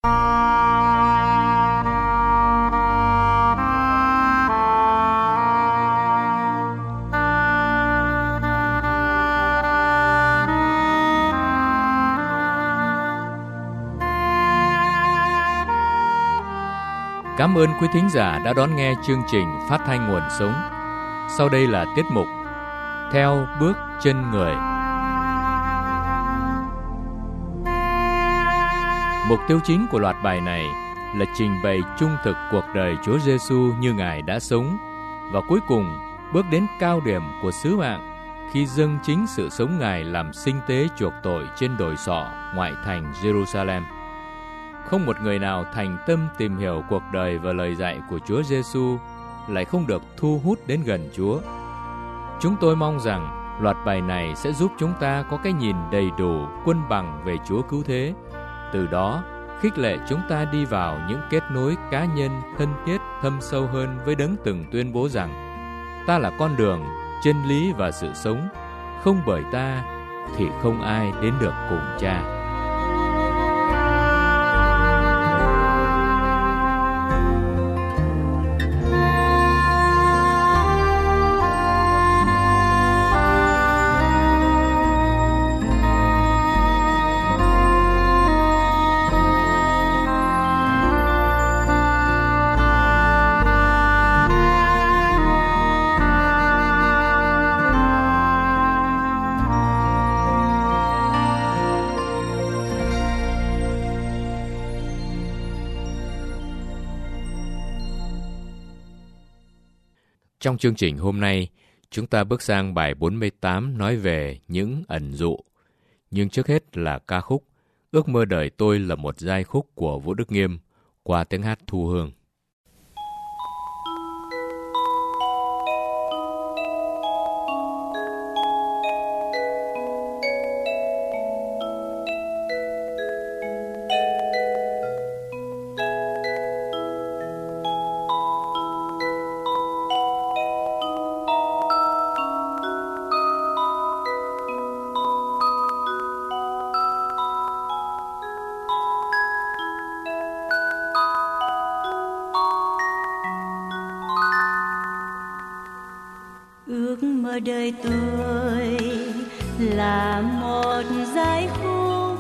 Cảm ơn quý thính giả đã đón nghe chương trình Phát thanh Nguồn Sống. Sau đây là tiết mục Theo bước chân người. Mục tiêu chính của loạt bài này là trình bày trung thực cuộc đời Chúa Giêsu như Ngài đã sống, và cuối cùng bước đến cao điểm của sứ mạng khi dâng chính sự sống Ngài làm sinh tế chuộc tội trên đồi sọ ngoại thành Jerusalem. Không một người nào thành tâm tìm hiểu cuộc đời và lời dạy của Chúa Giêsu lại không được thu hút đến gần Chúa. Chúng tôi mong rằng loạt bài này sẽ giúp chúng ta có cái nhìn đầy đủ, quân bằng về Chúa cứu thế. Từ đó, khích lệ chúng ta đi vào những kết nối cá nhân thân thiết thâm sâu hơn với Đấng từng tuyên bố rằng: ta là con đường, chân lý và sự sống, không bởi ta thì không ai đến được cùng Cha. Trong chương trình hôm nay, chúng ta bước sang bài 48 nói về những ẩn dụ. Nhưng trước hết là ca khúc Ước mơ đời tôi là một giai khúc của Vũ Đức Nghiêm qua tiếng hát Thu Hương. Ước mơ đời tôi là một giai khúc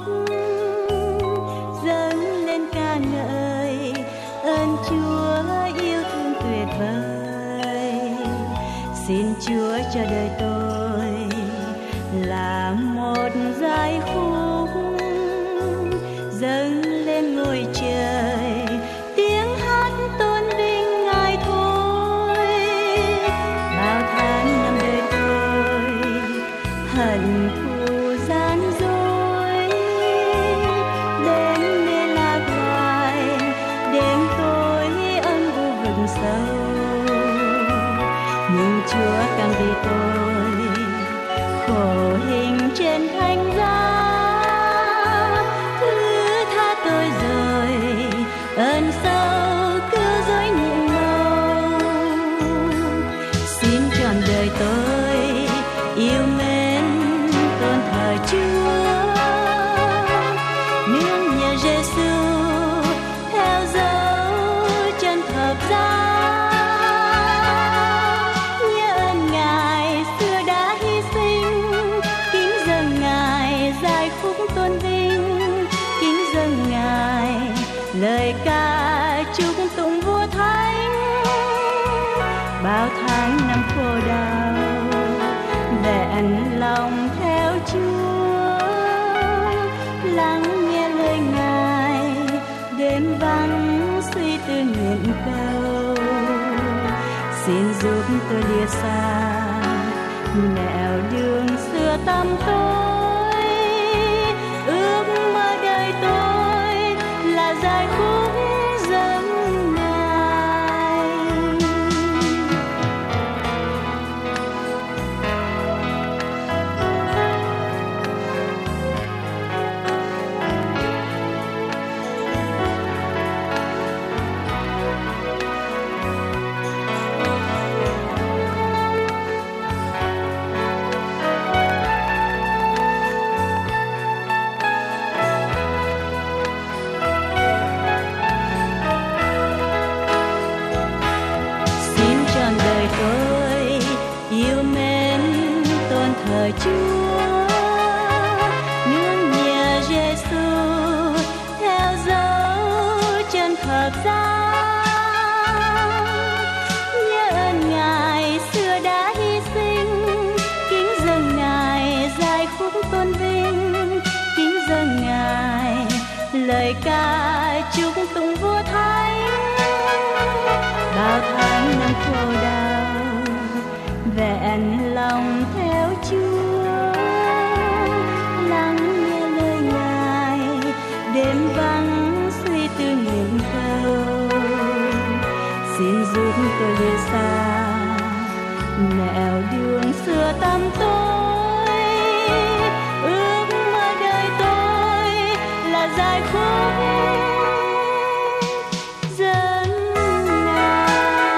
dâng lên ca ngợi ơn Chúa yêu thương tuyệt vời. Xin Chúa cho đời tôi là một giai khúc dâng lên ngôi trời. Hận thù gian dối đến nơi lạc loài, đêm tối âm u vực sâu, nhưng Chúa càng vì tôi khổ hình trên thánh giá, thứ tha tôi rồi ơn sâu cứ dối nhiệm màu. Xin trọn đời tôi yêu mến tôn thờ Chúa, nương nhờ Giêsu theo dấu chân thập giá. Nhớ ơn Ngài xưa đã hy sinh, kính dâng Ngài giai khúc tôn vinh, kính dâng Ngài lời ca chúc tụng vua thánh. Bao tháng năm khổ đau vẹn lòng theo Chúa, lắng nghe lời Ngài đêm vắng suy tư nguyện cầu. Xin giúp tôi lìa xa nẻo đường xưa tăm tối, ước mơ đời tôi là giai khúc dâng Ngài. lời ca chúc tụng vua thánh. Bao tháng năm khổ đau vẹn lòng theo Chúa, lắng nghe lời Ngài đêm vắng suy tư nguyện cầu. Xin giúp tôi lìa xa nẻo đường xưa tăm tối, ước mơ đời tôi là giai khúc dâng Ngài.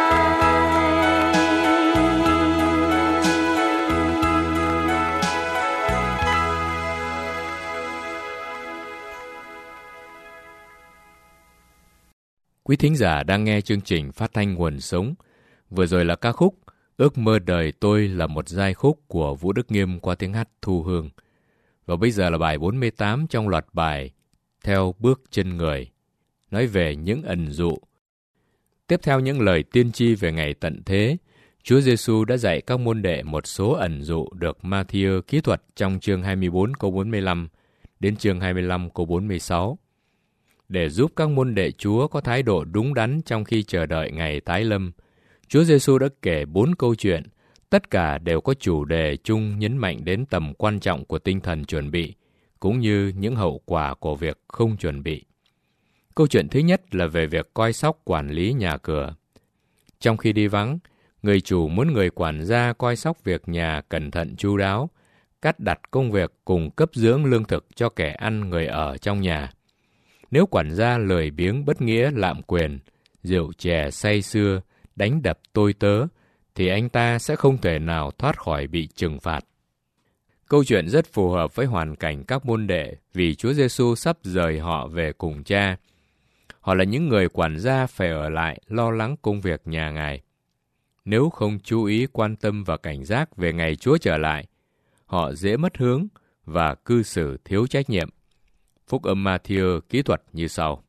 Quý thính giả đang nghe chương trình phát thanh Nguồn Sống. Vừa rồi là ca khúc Ước mơ đời tôi là một giai khúc của Vũ Đức Nghiêm qua tiếng hát Thu Hương. Và bây giờ là bài 48 trong loạt bài Theo bước chân người, nói về những ẩn dụ. Tiếp theo những lời tiên tri về ngày tận thế, Chúa Giêsu đã dạy các môn đệ một số ẩn dụ được Ma-thi-ơ kỹ thuật trong chương 24 câu 45 đến chương 25 câu 46. Để giúp các môn đệ Chúa có thái độ đúng đắn trong khi chờ đợi ngày tái lâm, Chúa Giêsu đã kể 4 câu chuyện, tất cả đều có chủ đề chung nhấn mạnh đến tầm quan trọng của tinh thần chuẩn bị, cũng như những hậu quả của việc không chuẩn bị. Câu chuyện thứ nhất là về việc coi sóc quản lý nhà cửa. Trong khi đi vắng, người chủ muốn người quản gia coi sóc việc nhà cẩn thận chu đáo, cắt đặt công việc cùng cấp dưỡng lương thực cho kẻ ăn người ở trong nhà. Nếu quản gia lười biếng bất nghĩa lạm quyền, rượu chè say sưa, đánh đập tôi tớ, thì anh ta sẽ không thể nào thoát khỏi bị trừng phạt. Câu chuyện rất phù hợp với hoàn cảnh các môn đệ vì Chúa Giêsu sắp rời họ về cùng Cha. Họ là những người quản gia phải ở lại lo lắng công việc nhà Ngài. Nếu không chú ý quan tâm và cảnh giác về ngày Chúa trở lại, họ dễ mất hướng và cư xử thiếu trách nhiệm. Phúc âm Ma-thi-ơ kỹ thuật như sau.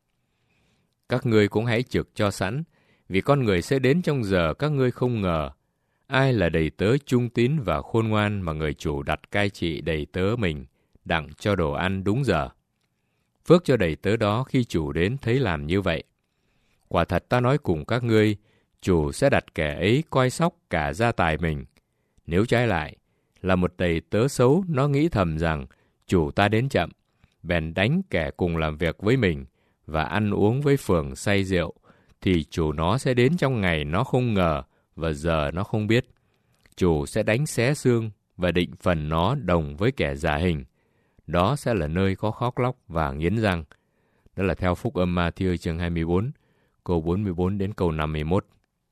Các ngươi cũng hãy trực cho sẵn, vì con người sẽ đến trong giờ các ngươi không ngờ. Ai là đầy tớ trung tín và khôn ngoan mà người chủ đặt cai trị đầy tớ mình, đặng cho đồ ăn đúng giờ. Phước cho đầy tớ đó khi chủ đến thấy làm như vậy. Quả thật ta nói cùng các ngươi, chủ sẽ đặt kẻ ấy coi sóc cả gia tài mình. Nếu trái lại, là một đầy tớ xấu, nó nghĩ thầm rằng chủ ta đến chậm, bèn đánh kẻ cùng làm việc với mình và ăn uống với phường say rượu, thì chủ nó sẽ đến trong ngày nó không ngờ và giờ nó không biết. Chủ sẽ đánh xé xương và định phần nó đồng với kẻ giả hình. Đó sẽ là nơi có khóc lóc và nghiến răng. Đó là theo Phúc âm Ma-thi-ơ chương 24, câu 44 đến câu 51.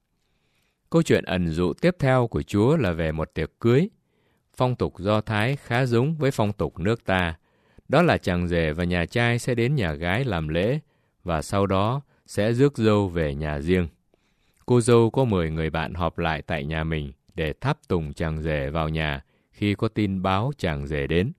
Câu chuyện ẩn dụ tiếp theo của Chúa là về một tiệc cưới. Phong tục Do Thái khá giống với phong tục nước ta. Đó là chàng rể và nhà trai sẽ đến nhà gái làm lễ và sau đó sẽ rước dâu về nhà riêng. Cô dâu có 10 người bạn họp lại tại nhà mình để tháp tùng chàng rể vào nhà khi có tin báo chàng rể đến.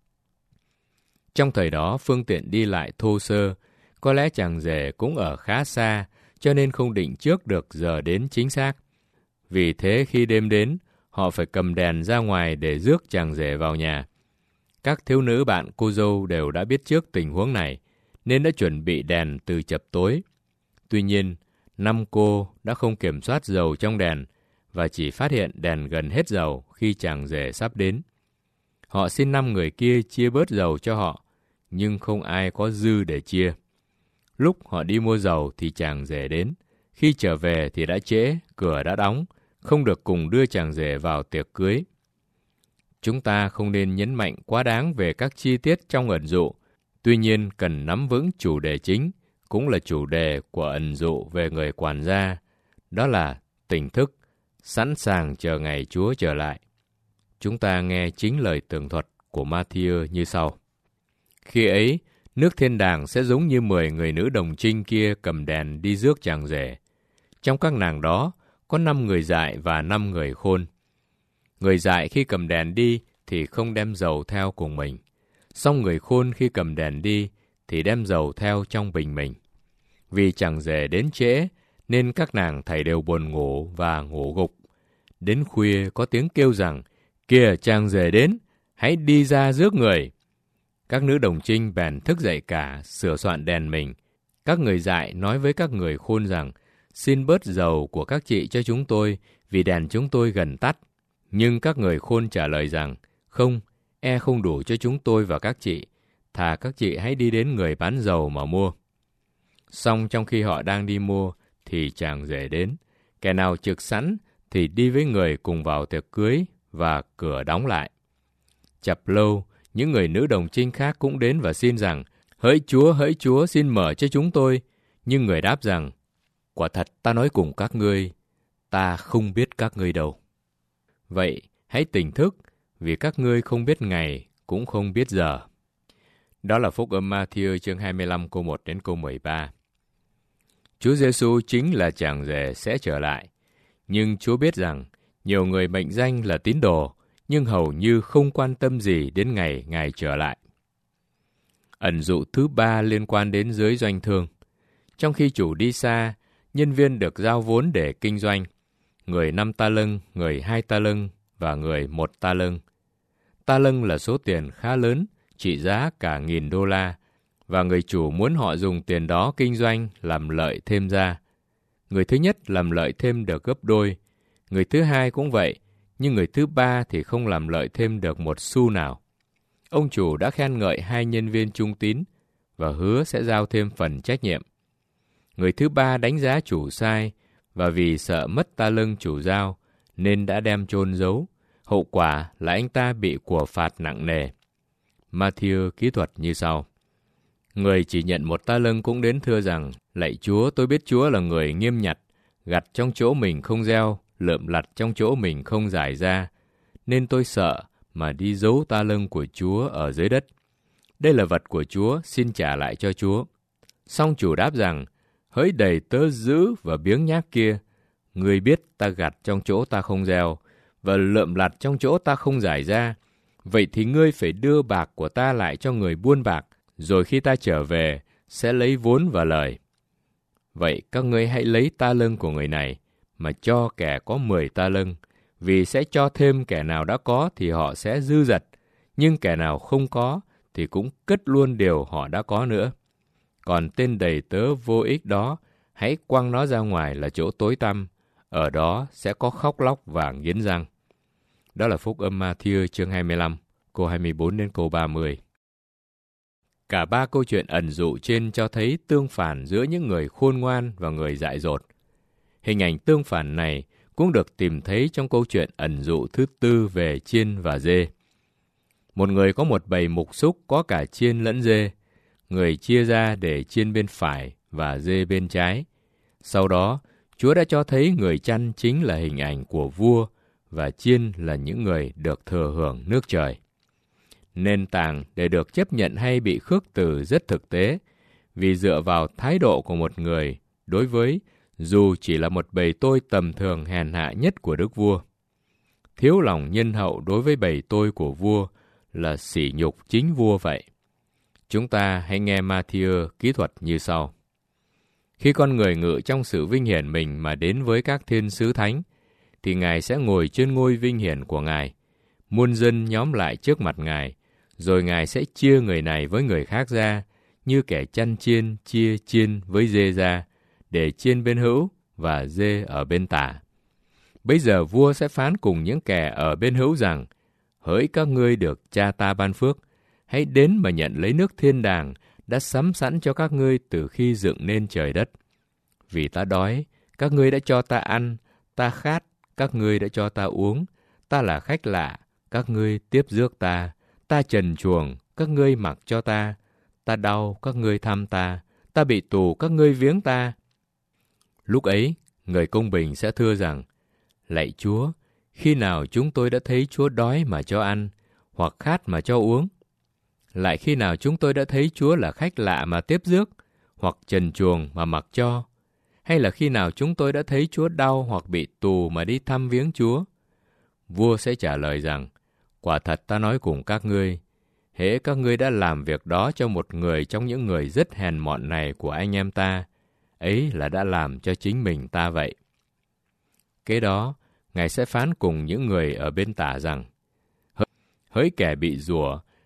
Trong thời đó, phương tiện đi lại thô sơ, có lẽ chàng rể cũng ở khá xa, cho nên không định trước được giờ đến chính xác. Vì thế khi đêm đến, họ phải cầm đèn ra ngoài để rước chàng rể vào nhà. Các thiếu nữ bạn cô dâu đều đã biết trước tình huống này, nên đã chuẩn bị đèn từ chập tối. Tuy nhiên, 5 cô đã không kiểm soát dầu trong đèn và chỉ phát hiện đèn gần hết dầu khi chàng rể sắp đến. Họ xin 5 người kia chia bớt dầu cho họ, nhưng không ai có dư để chia. Lúc họ đi mua dầu thì chàng rể đến. Khi trở về thì đã trễ, cửa đã đóng, không được cùng đưa chàng rể vào tiệc cưới. Chúng ta không nên nhấn mạnh quá đáng về các chi tiết trong ẩn dụ, tuy nhiên cần nắm vững chủ đề chính, cũng là chủ đề của ẩn dụ về người quản gia, đó là tỉnh thức, sẵn sàng chờ ngày Chúa trở lại. Chúng ta nghe chính lời tường thuật của Ma-thi-ơ như sau. Khi ấy, nước thiên đàng sẽ giống như 10 người nữ đồng trinh kia cầm đèn đi rước chàng rể. Trong các nàng đó, có 5 người dại và 5 người khôn. Người dại khi cầm đèn đi thì không đem dầu theo cùng mình. Song người khôn khi cầm đèn đi thì đem dầu theo trong bình mình. Vì chàng rể đến trễ nên các nàng thảy đều buồn ngủ và ngủ gục. Đến khuya có tiếng kêu rằng, kìa chàng rể đến, hãy đi ra rước người. Các nữ đồng trinh bèn thức dậy cả, sửa soạn đèn mình. Các người dại nói với các người khôn rằng, xin bớt dầu của các chị cho chúng tôi, vì đèn chúng tôi gần tắt. Nhưng các người khôn trả lời rằng, không, không đủ cho chúng tôi và các chị. Thà các chị hãy đi đến người bán dầu mà mua. Xong trong khi họ đang đi mua, thì chàng rể đến. Kẻ nào trực sẵn thì đi với người cùng vào tiệc cưới, và cửa đóng lại. Chập lâu, những người nữ đồng trinh khác cũng đến và xin rằng, hỡi Chúa, xin mở cho chúng tôi. Nhưng người đáp rằng, quả thật ta nói cùng các ngươi, ta không biết các ngươi đâu. Vậy, hãy tỉnh thức, vì các ngươi không biết ngày, cũng không biết giờ. Đó là Phúc âm Ma-thi-ơ chương 25 câu 1 đến câu 13. Chúa Giêsu chính là chàng rể sẽ trở lại. Nhưng Chúa biết rằng, nhiều người mệnh danh là tín đồ, nhưng hầu như không quan tâm gì đến ngày Ngài trở lại. Ẩn dụ thứ 3 liên quan đến giới doanh thương. Trong khi chủ đi xa, nhân viên được giao vốn để kinh doanh. Người 5 ta lân, người 2 ta lân và người 1 ta lân. Ta lân là số tiền khá lớn, trị giá cả $1,000, và người chủ muốn họ dùng tiền đó kinh doanh làm lợi thêm ra. Người thứ nhất làm lợi thêm được gấp đôi, người thứ hai cũng vậy, nhưng người thứ ba thì không làm lợi thêm được một xu nào. Ông chủ đã khen ngợi 2 nhân viên trung tín và hứa sẽ giao thêm phần trách nhiệm. Người thứ ba đánh giá chủ sai, và vì sợ mất ta lân chủ giao, nên đã đem chôn giấu. Hậu quả là anh ta bị của phạt nặng nề. Ma-thi-ơ kỹ thuật như sau. Người chỉ nhận 1 ta lân cũng đến thưa rằng, lạy Chúa, tôi biết Chúa là người nghiêm nhặt, gặt trong chỗ mình không gieo, lượm lặt trong chỗ mình không rải ra, nên tôi sợ mà đi giấu ta lân của Chúa ở dưới đất. Đây là vật của Chúa, xin trả lại cho Chúa. Song chủ đáp rằng, hỡi đầy tớ dữ và biếng nhác kia, ngươi biết ta gặt trong chỗ ta không gieo, và lượm lặt trong chỗ ta không rải ra. Vậy thì ngươi phải đưa bạc của ta lại cho người buôn bạc, rồi khi ta trở về, sẽ lấy vốn và lời. Vậy các ngươi hãy lấy ta lân của người này, mà cho kẻ có 10 ta lân, vì sẽ cho thêm kẻ nào đã có thì họ sẽ dư dật, nhưng kẻ nào không có thì cũng cất luôn điều họ đã có nữa. Còn tên đầy tớ vô ích đó, hãy quăng nó ra ngoài là chỗ tối tăm, ở đó sẽ có khóc lóc và nghiến răng. Đó là Phúc âm Ma-thi-ơ chương 25, câu 24 đến câu 30. Cả 3 câu chuyện ẩn dụ trên cho thấy tương phản giữa những người khôn ngoan và người dại dột. Hình ảnh tương phản này cũng được tìm thấy trong câu chuyện ẩn dụ thứ 4 về chiên và dê. Một người có một bầy mục xúc có cả chiên lẫn dê. Người chia ra để chiên bên phải và dê bên trái. Sau đó, Chúa đã cho thấy người chăn chính là hình ảnh của vua và chiên là những người được thừa hưởng nước trời. Nền tảng để được chấp nhận hay bị khước từ rất thực tế, vì dựa vào thái độ của một người đối với dù chỉ là một bầy tôi tầm thường hèn hạ nhất của đức vua. Thiếu lòng nhân hậu đối với bầy tôi của vua là sỉ nhục chính vua vậy. Chúng ta hãy nghe Ma-thi-ơ kỹ thuật như sau. Khi con người ngự trong sự vinh hiển mình mà đến với các thiên sứ thánh, thì Ngài sẽ ngồi trên ngôi vinh hiển của Ngài. Muôn dân nhóm lại trước mặt Ngài, rồi Ngài sẽ chia người này với người khác ra, như kẻ chăn chiên chia chiên với dê ra, để chiên bên hữu và dê ở bên tả. Bây giờ vua sẽ phán cùng những kẻ ở bên hữu rằng, hỡi các ngươi được cha ta ban phước, hãy đến mà nhận lấy nước thiên đàng đã sắm sẵn cho các ngươi từ khi dựng nên trời đất. Vì ta đói, các ngươi đã cho ta ăn, ta khát, các ngươi đã cho ta uống, ta là khách lạ, các ngươi tiếp rước ta, ta trần truồng, các ngươi mặc cho ta đau, các ngươi thăm ta bị tù, các ngươi viếng ta. Lúc ấy, người công bình sẽ thưa rằng, lạy Chúa, khi nào chúng tôi đã thấy Chúa đói mà cho ăn, hoặc khát mà cho uống? Lại khi nào chúng tôi đã thấy Chúa là khách lạ mà tiếp rước, hoặc trần truồng mà mặc cho? Hay là khi nào chúng tôi đã thấy Chúa đau hoặc bị tù mà đi thăm viếng Chúa? Vua sẽ trả lời rằng, quả thật ta nói cùng các ngươi, hễ các ngươi đã làm việc đó cho một người trong những người rất hèn mọn này của anh em ta, ấy là đã làm cho chính mình ta vậy. Kế đó, Ngài sẽ phán cùng những người ở bên tả rằng, hỡi kẻ bị rủa,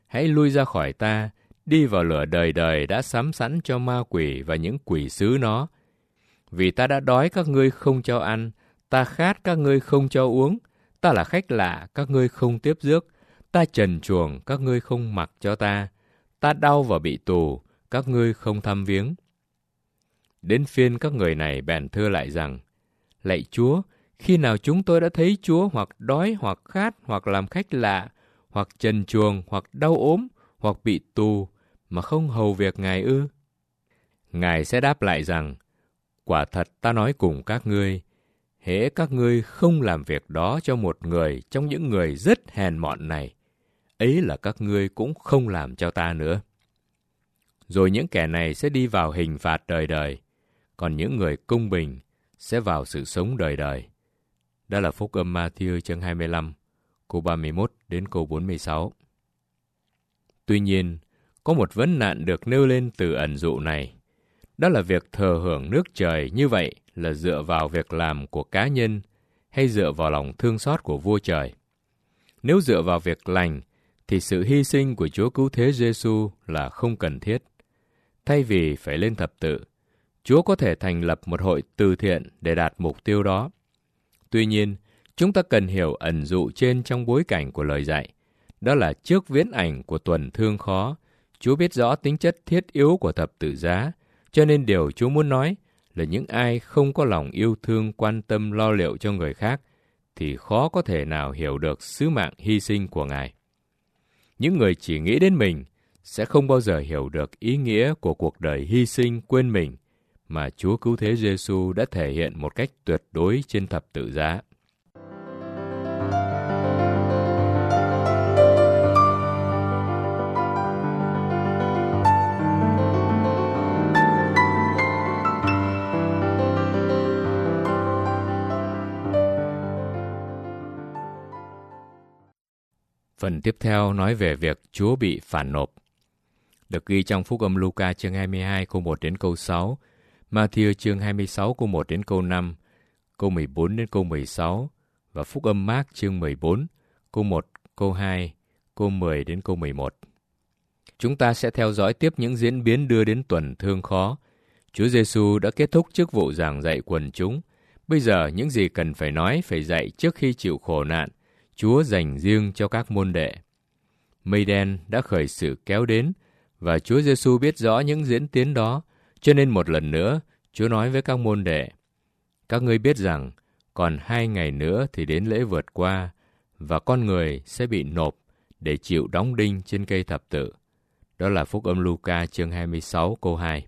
hãy lui ra khỏi ta, đi vào lửa đời đời đã sắm sẵn cho ma quỷ và những quỷ sứ nó. Vì ta đã đói các ngươi không cho ăn, ta khát các ngươi không cho uống, ta là khách lạ các ngươi không tiếp rước, ta trần truồng các ngươi không mặc cho ta đau và bị tù, các ngươi không thăm viếng. Đến phiên các người này bèn thưa lại rằng, lạy Chúa, khi nào chúng tôi đã thấy Chúa hoặc đói hoặc khát hoặc làm khách lạ, hoặc trần truồng hoặc đau ốm hoặc bị tù mà không hầu việc Ngài ư? Ngài sẽ đáp lại rằng, quả thật ta nói cùng các ngươi, hễ các ngươi không làm việc đó cho một người trong những người rất hèn mọn này, ấy là các ngươi cũng không làm cho ta nữa. Rồi những kẻ này sẽ đi vào hình phạt đời đời, còn những người công bình sẽ vào sự sống đời đời. Đó là Phúc âm Ma-thi-ơ chương 25, câu 31 đến câu 46. Tuy nhiên, có một vấn nạn được nêu lên từ ẩn dụ này. Đó là việc thờ hưởng nước trời như vậy là dựa vào việc làm của cá nhân hay dựa vào lòng thương xót của vua trời. Nếu dựa vào việc lành, thì sự hy sinh của Chúa Cứu Thế Giê-xu là không cần thiết. Thay vì phải lên thập tự, Chúa có thể thành lập một hội từ thiện để đạt mục tiêu đó. Tuy nhiên, chúng ta cần hiểu ẩn dụ trên trong bối cảnh của lời dạy. Đó là trước viễn ảnh của tuần thương khó, Chúa biết rõ tính chất thiết yếu của thập tự giá, cho nên điều Chúa muốn nói là những ai không có lòng yêu thương quan tâm lo liệu cho người khác thì khó có thể nào hiểu được sứ mạng hy sinh của Ngài. Những người chỉ nghĩ đến mình sẽ không bao giờ hiểu được ý nghĩa của cuộc đời hy sinh quên mình mà Chúa Cứu Thế Giê-xu đã thể hiện một cách tuyệt đối trên thập tự giá. Phần tiếp theo nói về việc Chúa bị phản nộp. Được ghi trong Phúc âm Luca chương 22 câu 1 đến câu 6, Ma-thi-ơ chương 26 câu 1 đến câu 5, câu 14 đến câu 16 và Phúc âm Mác chương 14 câu 1, câu 2, câu 10 đến câu 11. Chúng ta sẽ theo dõi tiếp những diễn biến đưa đến tuần thương khó. Chúa Giê-xu đã kết thúc chức vụ giảng dạy quần chúng. Bây giờ những gì cần phải nói, phải dạy trước khi chịu khổ nạn, Chúa dành riêng cho các môn đệ. Mây đen đã khởi sự kéo đến, và Chúa Giê-xu biết rõ những diễn tiến đó, cho nên một lần nữa, Chúa nói với các môn đệ, các ngươi biết rằng, còn 2 ngày nữa thì đến lễ vượt qua, và con người sẽ bị nộp để chịu đóng đinh trên cây thập tự. Đó là Phúc âm Luca chương 26 câu 2.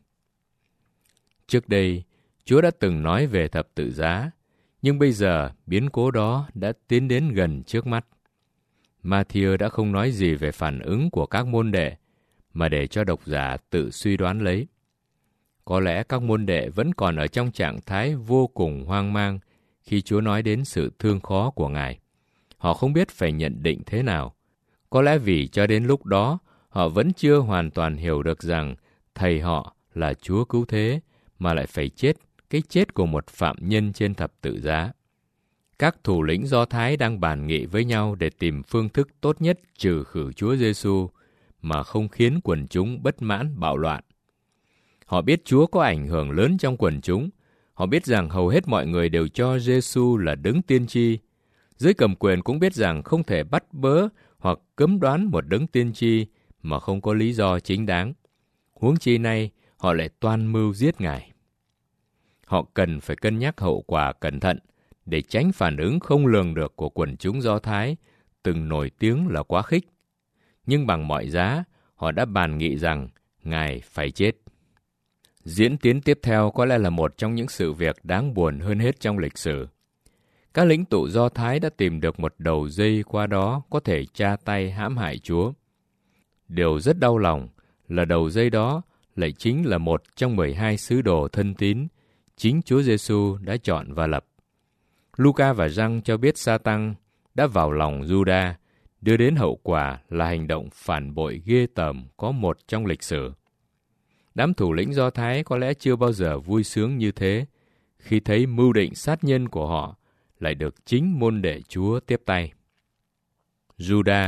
Trước đây, Chúa đã từng nói về thập tự giá, nhưng bây giờ biến cố đó đã tiến đến gần trước mắt. Ma-thi-ơ đã không nói gì về phản ứng của các môn đệ, mà để cho độc giả tự suy đoán lấy. Có lẽ các môn đệ vẫn còn ở trong trạng thái vô cùng hoang mang khi Chúa nói đến sự thương khó của Ngài. Họ không biết phải nhận định thế nào. Có lẽ vì cho đến lúc đó, họ vẫn chưa hoàn toàn hiểu được rằng Thầy họ là Chúa Cứu Thế, mà lại phải chết cái chết của một phạm nhân trên thập tự giá. Các thủ lĩnh Do Thái đang bàn nghị với nhau để tìm phương thức tốt nhất trừ khử Chúa Giê-xu mà không khiến quần chúng bất mãn bạo loạn. Họ biết Chúa có ảnh hưởng lớn trong quần chúng. Họ biết rằng hầu hết mọi người đều cho Giê-xu là đấng tiên tri. Giới cầm quyền cũng biết rằng không thể bắt bớ hoặc cấm đoán một đấng tiên tri mà không có lý do chính đáng. Huống chi nay, họ lại toan mưu giết Ngài. Họ cần phải cân nhắc hậu quả cẩn thận để tránh phản ứng không lường được của quần chúng Do Thái, từng nổi tiếng là quá khích. Nhưng bằng mọi giá, họ đã bàn nghị rằng Ngài phải chết. Diễn tiến tiếp theo có lẽ là một trong những sự việc đáng buồn hơn hết trong lịch sử. Các lãnh tụ Do Thái đã tìm được một đầu dây qua đó có thể tra tay hãm hại Chúa. Điều rất đau lòng là đầu dây đó lại chính là một trong 12 sứ đồ thân tín chính Chúa Giê-xu đã chọn và lập. Luca và Giăng cho biết Sa-tăng đã vào lòng Giu-đa, đưa đến hậu quả là hành động phản bội ghê tởm có một trong lịch sử. Đám thủ lĩnh Do Thái có lẽ chưa bao giờ vui sướng như thế khi thấy mưu định sát nhân của họ lại được chính môn đệ Chúa tiếp tay. Giu-đa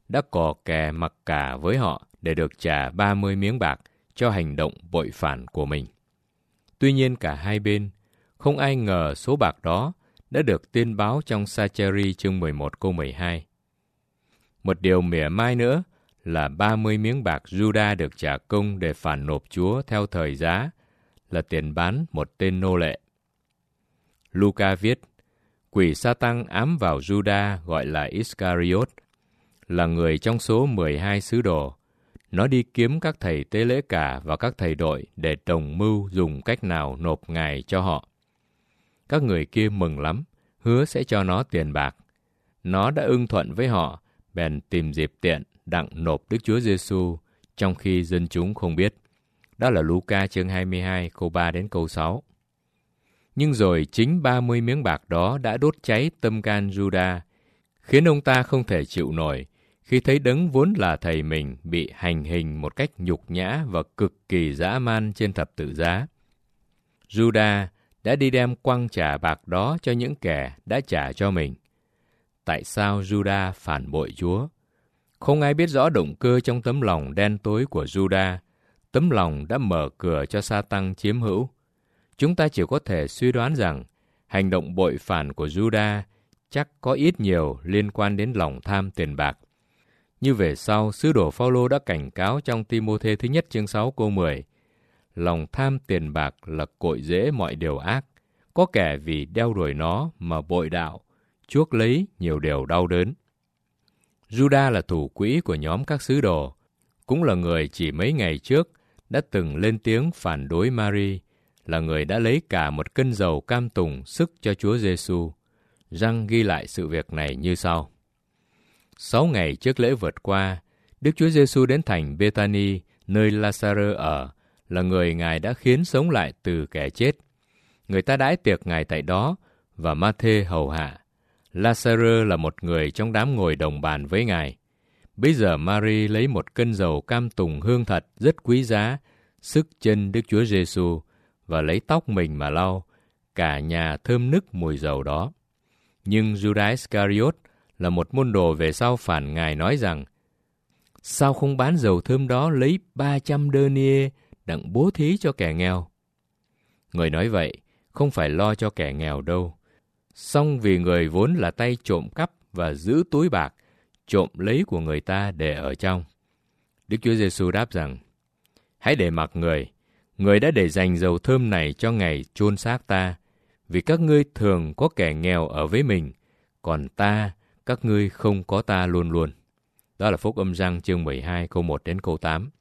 đã cò kè mặc cả với họ để được trả 30 miếng bạc cho hành động bội phản của mình. Tuy nhiên cả hai bên, không ai ngờ số bạc đó đã được tiên báo trong Sa-cha-ri chương 11 câu 12. Một điều mỉa mai nữa là 30 miếng bạc Juda được trả công để phản nộp Chúa theo thời giá, là tiền bán một tên nô lệ. Luca viết, quỷ Sa-tăng ám vào Juda gọi là Iscariot, là người trong số 12 sứ đồ. Nó đi kiếm các thầy tế lễ cả và các thầy đội để đồng mưu dùng cách nào nộp ngài cho họ. Các người kia mừng lắm, hứa sẽ cho nó tiền bạc. Nó đã ưng thuận với họ, bèn tìm dịp tiện đặng nộp Đức Chúa Giêsu trong khi dân chúng không biết. Đó là Luca chương 22 câu 3 đến câu 6. Nhưng rồi chính 30 miếng bạc đó đã đốt cháy tâm can Juda, khiến ông ta không thể chịu nổi khi thấy đấng vốn là thầy mình bị hành hình một cách nhục nhã và cực kỳ dã man trên thập tự giá. Juda đã đi đem quăng trả bạc đó cho những kẻ đã trả cho mình. Tại sao Juda phản bội Chúa? Không ai biết rõ động cơ trong tấm lòng đen tối của Juda. Tấm lòng đã mở cửa cho Sa-tăng chiếm hữu. Chúng ta chỉ có thể suy đoán rằng hành động bội phản của Juda chắc có ít nhiều liên quan đến lòng tham tiền bạc. Như về sau, sứ đồ Phao-lô đã cảnh cáo trong Ti-mô-thê thứ nhất chương 6 câu 10. Lòng tham tiền bạc là cội rễ mọi điều ác. Có kẻ vì đeo đuổi nó mà bội đạo, chuốc lấy nhiều điều đau đớn. Juda là thủ quỹ của nhóm các sứ đồ, cũng là người chỉ mấy ngày trước đã từng lên tiếng phản đối Mary, là người đã lấy cả một cân dầu cam tùng sức cho Chúa Giêsu. Răng ghi lại sự việc này như sau. 6 ngày trước lễ vượt qua, Đức Chúa Giêsu đến thành Bê-ta-ni, nơi La-sa-rơ ở, là người Ngài đã khiến sống lại từ kẻ chết. Người ta đãi tiệc Ngài tại đó, và Ma-thê hầu hạ. La-sa-rơ là một người trong đám ngồi đồng bàn với Ngài. Bây giờ Mary lấy một cân dầu cam tùng hương thật rất quý giá, sức chân Đức Chúa Giêsu và lấy tóc mình mà lau, cả nhà thơm nức mùi dầu đó. Nhưng Judas Iscariot là một môn đồ về sau phản Ngài nói rằng, sao không bán dầu thơm đó lấy 300 denier đặng bố thí cho kẻ nghèo? Người nói vậy không phải lo cho kẻ nghèo đâu, song vì người vốn là tay trộm cắp và giữ túi bạc, trộm lấy của người ta để ở trong. Đức Chúa Giêsu đáp rằng, hãy để mặc người đã để dành dầu thơm này cho ngày chôn xác ta, vì các ngươi thường có kẻ nghèo ở với mình, còn ta, các ngươi không có ta luôn luôn. Đó là Phúc Âm Giăng chương 12 câu 1 đến câu 8.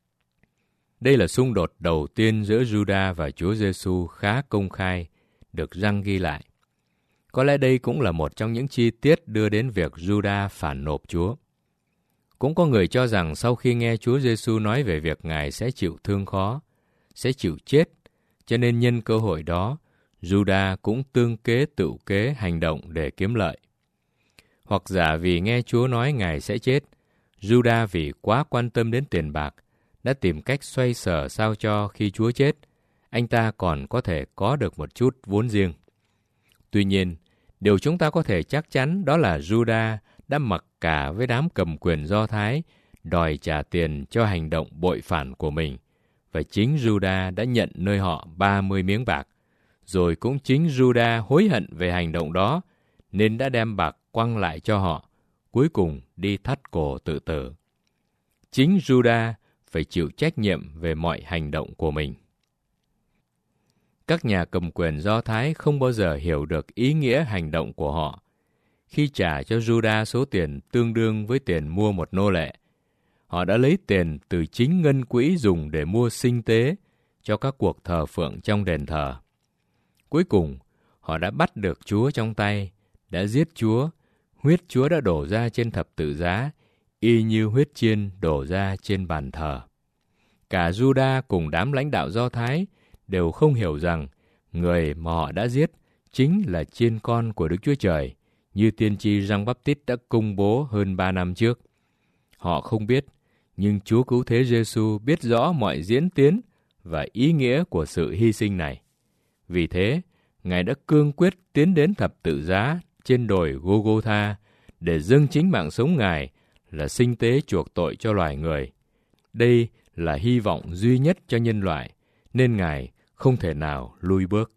Đây là xung đột đầu tiên giữa Juda và Chúa Giêsu khá công khai, được Giăng ghi lại. Có lẽ đây cũng là một trong những chi tiết đưa đến việc Juda phản nộp Chúa. Cũng có người cho rằng sau khi nghe Chúa Giêsu nói về việc Ngài sẽ chịu thương khó, sẽ chịu chết, cho nên nhân cơ hội đó, Juda cũng tương kế tựu kế hành động để kiếm lợi. Hoặc giả vì nghe Chúa nói Ngài sẽ chết, Juda vì quá quan tâm đến tiền bạc, đã tìm cách xoay sở sao cho khi Chúa chết, anh ta còn có thể có được một chút vốn riêng. Tuy nhiên, điều chúng ta có thể chắc chắn đó là Juda đã mặc cả với đám cầm quyền Do Thái, đòi trả tiền cho hành động bội phản của mình, và chính Juda đã nhận nơi họ 30 miếng bạc. Rồi cũng chính Juda hối hận về hành động đó, nên đã đem bạc quăng lại cho họ, cuối cùng đi thắt cổ tự tử. Chính Juda phải chịu trách nhiệm về mọi hành động của mình. Các nhà cầm quyền Do Thái không bao giờ hiểu được ý nghĩa hành động của họ. Khi trả cho Juda số tiền tương đương với tiền mua một nô lệ, họ đã lấy tiền từ chính ngân quỹ dùng để mua sinh tế cho các cuộc thờ phượng trong đền thờ. Cuối cùng, họ đã bắt được Chúa trong tay, đã giết Chúa, huyết Chúa đã đổ ra trên thập tự giá, y như huyết chiên đổ ra trên bàn thờ. Cả Juda cùng đám lãnh đạo Do Thái đều không hiểu rằng người mà họ đã giết chính là chiên con của Đức Chúa Trời, như tiên tri Giăng-Báp-tít đã công bố hơn 3 năm trước. Họ không biết, nhưng Chúa Cứu Thế Giêsu biết rõ mọi diễn tiến và ý nghĩa của sự hy sinh này. Vì thế, Ngài đã cương quyết tiến đến thập tự giá trên đồi Gô-gô-tha để dâng chính mạng sống Ngài là sinh tế chuộc tội cho loài người. Đây là hy vọng duy nhất cho nhân loại, nên Ngài không thể nào lui bước.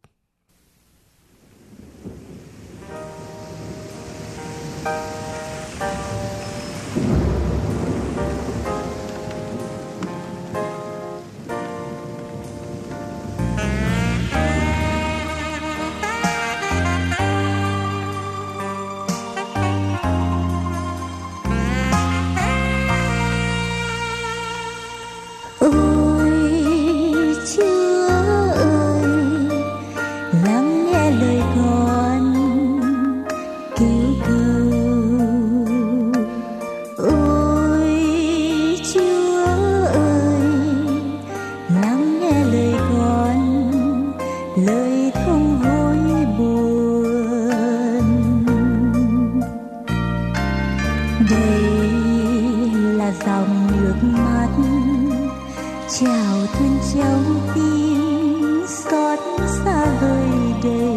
chào thân trong tim xót xa vời đầy,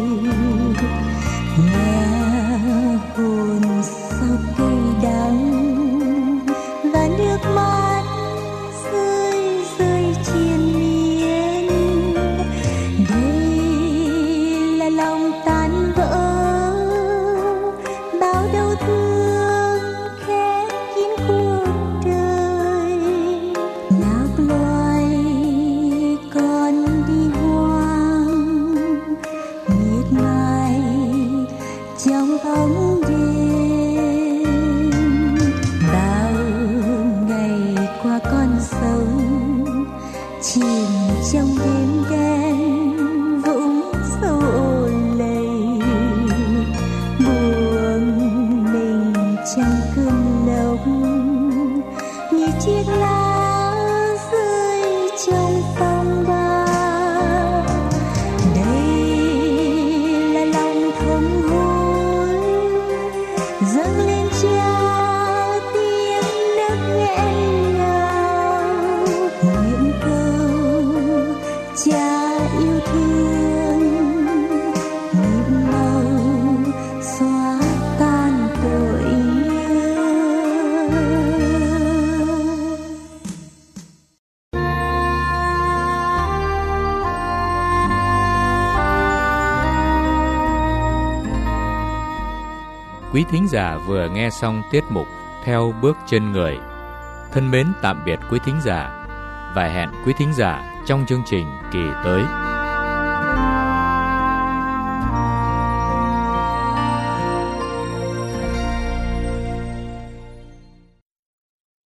nghe hồn sau cây đắng và nước mắt rơi rơi triền miên. Đây là lòng tan vỡ, bao đau thương khép kín cuộc đời. Lạc loài con đi hoang, miệt mài trong bóng đêm. Bao ngày qua con sống chìm trong đêm đen vũng sâu ồ lầy, buông mình trong cơn lốc như chiếc lá rơi trong phong ba. Đây là lòng thống hối dâng lên Cha tiếng nước nghẹn ngào, nguyện cầu Cha yêu thương nhịp màu xóa tan tội nhớ. Quý thính giả vừa nghe xong tiết mục Theo bước chân người. Thân mến tạm biệt quý thính giả và hẹn quý thính giả trong chương trình kỳ tới.